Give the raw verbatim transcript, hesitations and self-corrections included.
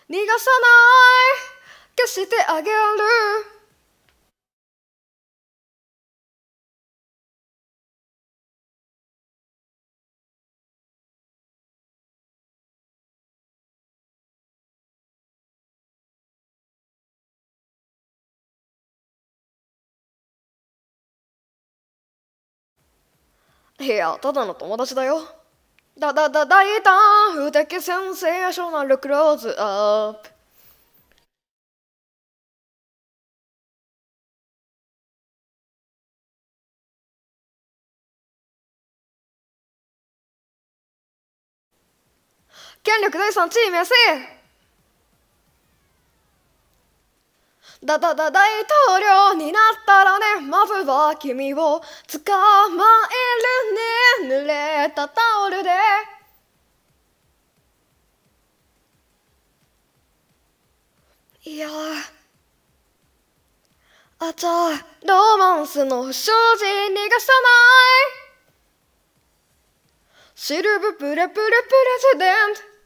逃がさない消してあげる。いや、ただの友達だよ。だだだ大胆不敵センセーショナルクローズアップ。権力第三地位名せだだだ大統領になったらね、まずは君を捕まえるね、濡れたタオルで。いやあちゃロマンスの不祥事逃がさない。シルブプレプレプレジデント